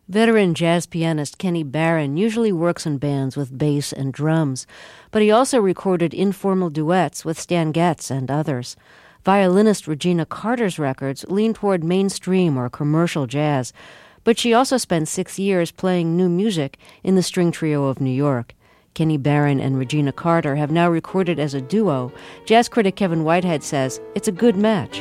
Veteran jazz pianist Kenny Barron usually works in bands with bass and drums, but he also recorded informal duets with Stan Getz and others. Violinist Regina Carter's records lean toward mainstream or commercial jazz, but she also spent 6 years playing new music in the String Trio of New York. Kenny Barron and Regina Carter have now recorded as a duo. Jazz critic Kevin Whitehead says it's a good match.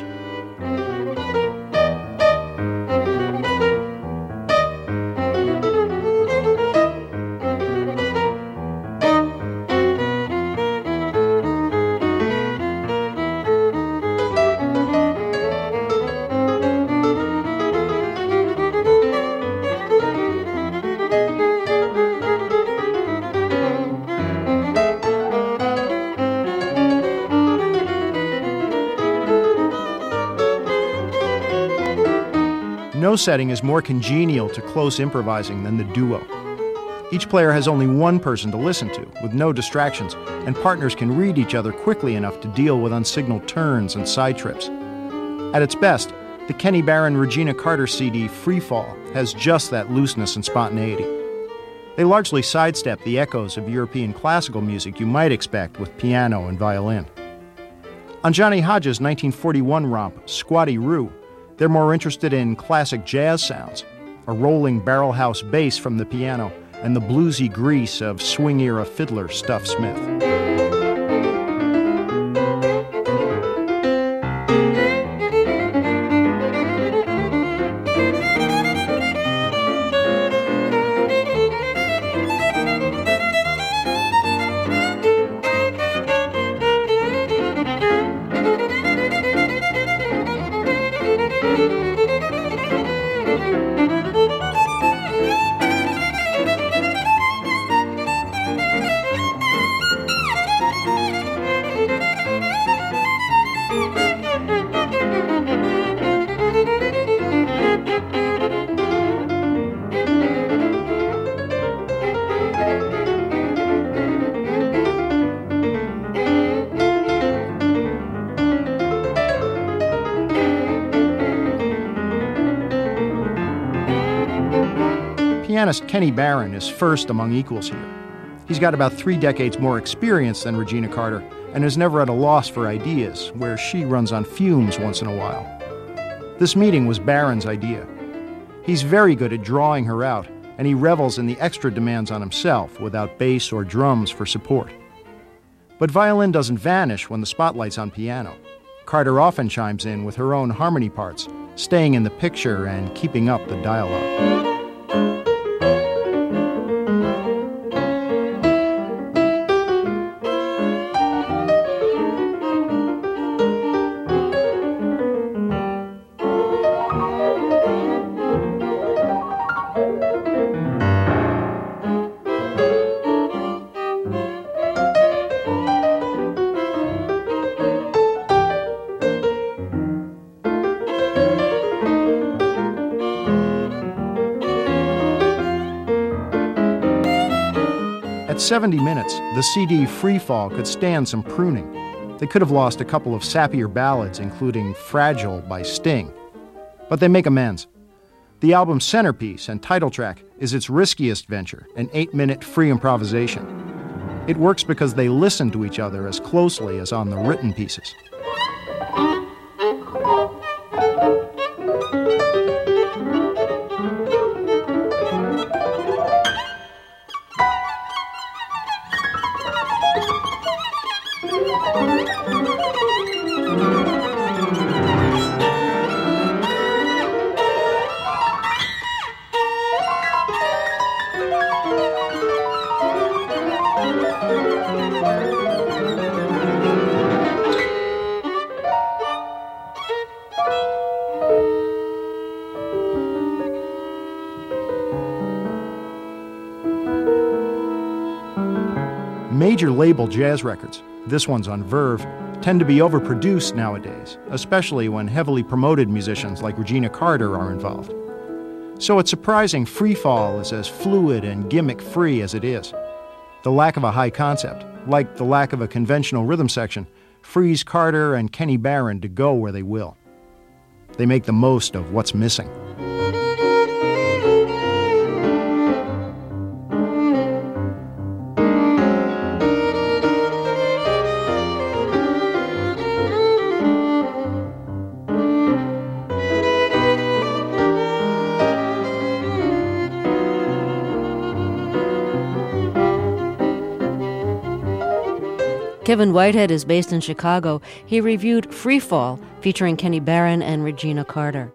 No setting is more congenial to close improvising than the duo. Each player has only one person to listen to, with no distractions, and partners can read each other quickly enough to deal with unsignaled turns and side trips. At its best, the Kenny Barron-Regina Carter CD, Free Fall, has just that looseness and spontaneity. They largely sidestep the echoes of European classical music you might expect with piano and violin. On Johnny Hodges' 1941 romp, Squatty Roo, they're more interested in classic jazz sounds, a rolling barrelhouse bass from the piano, and the bluesy grease of swing-era fiddler Stuff Smith. Pianist Kenny Barron is first among equals here. He's got about 3 decades more experience than Regina Carter and is never at a loss for ideas, where she runs on fumes once in a while. This meeting was Barron's idea. He's very good at drawing her out, and he revels in the extra demands on himself without bass or drums for support. But violin doesn't vanish when the spotlight's on piano. Carter often chimes in with her own harmony parts, staying in the picture and keeping up the dialogue. At 70 minutes, the CD Free Fall could stand some pruning. They could have lost a couple of sappier ballads, including Fragile by Sting. But they make amends. The album's centerpiece and title track is its riskiest venture, an 8-minute free improvisation. It works because they listen to each other as closely as on the written pieces. Major label jazz records, this one's on Verve, tend to be overproduced nowadays, especially when heavily promoted musicians like Regina Carter are involved. So it's surprising Free Fall is as fluid and gimmick-free as it is. The lack of a high concept, like the lack of a conventional rhythm section, frees Carter and Kenny Barron to go where they will. They make the most of what's missing. Kevin Whitehead is based in Chicago. He reviewed Free Fall, featuring Kenny Barron and Regina Carter.